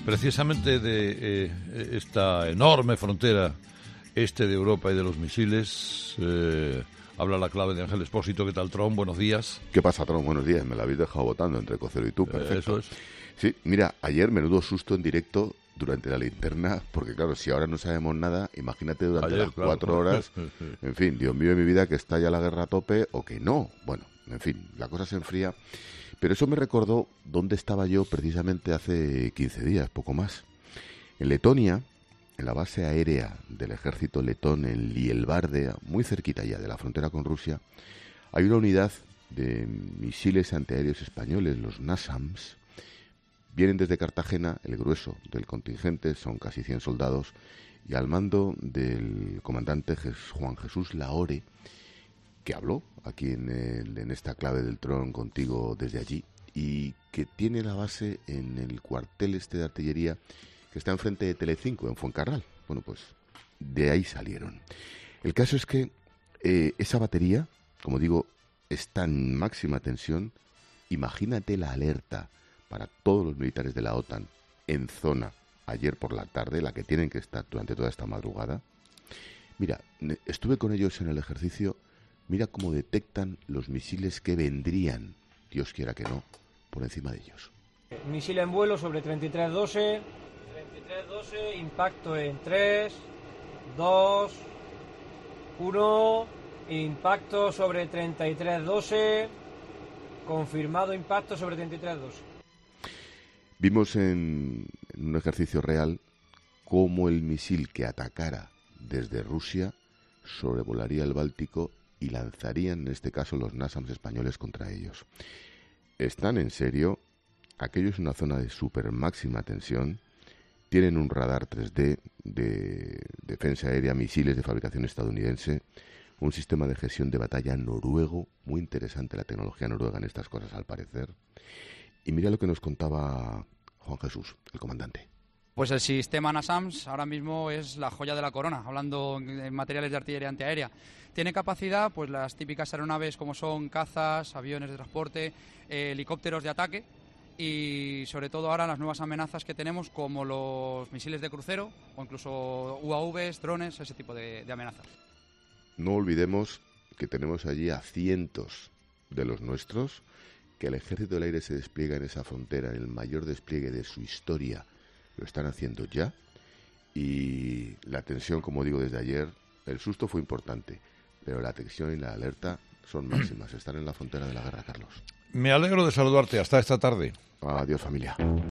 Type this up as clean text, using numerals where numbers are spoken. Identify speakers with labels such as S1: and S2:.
S1: Precisamente de esta enorme frontera este de Europa y de los misiles, habla la clave de Ángel Expósito. ¿Qué tal, Tron? Buenos días.
S2: ¿Qué pasa, Tron? Buenos días. Me la habéis dejado votando entre Cocero y tú. Perfecto.
S1: Eso es.
S2: Sí, mira, ayer menudo susto en directo durante la linterna, porque claro, si ahora no sabemos nada, imagínate durante las 4 horas, en fin, Dios mío de mi vida, que está ya la guerra a tope o que no. Bueno, en fin, la cosa se enfría. Pero eso me recordó dónde estaba yo precisamente hace 15 días, poco más. En Letonia, en la base aérea del ejército letón en Lielvarde, muy cerquita ya de la frontera con Rusia, hay una unidad de misiles antiaéreos españoles, los NASAMS. Vienen desde Cartagena, el grueso del contingente, son casi 100 soldados, y al mando del comandante Juan Jesús Lahore, que habló aquí en esta clave del Tron contigo desde allí, y que tiene la base en el cuartel de artillería que está enfrente de Telecinco, en Fuencarral. Bueno, pues de ahí salieron. El caso es que esa batería, como digo, está en máxima tensión. Imagínate la alerta para todos los militares de la OTAN en zona ayer por la tarde, la que tienen que estar durante toda esta madrugada. Mira, estuve con ellos en el ejercicio. Mira cómo detectan los misiles que vendrían, Dios quiera que no, por encima de ellos.
S3: Misil en vuelo sobre 3312, impacto en 3, 2, 1, impacto sobre 3312, confirmado impacto sobre 3312.
S2: Vimos en un ejercicio real cómo el misil que atacara desde Rusia sobrevolaría el Báltico y lanzarían, en este caso, los NASAMS españoles contra ellos. Están en serio, aquello es una zona de super máxima tensión, tienen un radar 3D de defensa aérea, misiles de fabricación estadounidense, un sistema de gestión de batalla noruego, muy interesante la tecnología noruega en estas cosas al parecer. Y mira lo que nos contaba Juan Jesús, el comandante.
S4: Pues el sistema NASAMS ahora mismo es la joya de la corona, hablando de materiales de artillería antiaérea. Tiene capacidad, pues las típicas aeronaves como son cazas, aviones de transporte, helicópteros de ataque y sobre todo ahora las nuevas amenazas que tenemos como los misiles de crucero o incluso UAVs, drones, ese tipo de amenazas.
S2: No olvidemos que tenemos allí a cientos de los nuestros, que el Ejército del Aire se despliega en esa frontera, en el mayor despliegue de su historia. Lo están haciendo ya y la tensión, como digo desde ayer, el susto fue importante, pero la tensión y la alerta son máximas. Están en la frontera de la guerra, Carlos.
S1: Me alegro de saludarte. Hasta esta tarde.
S2: Adiós, familia.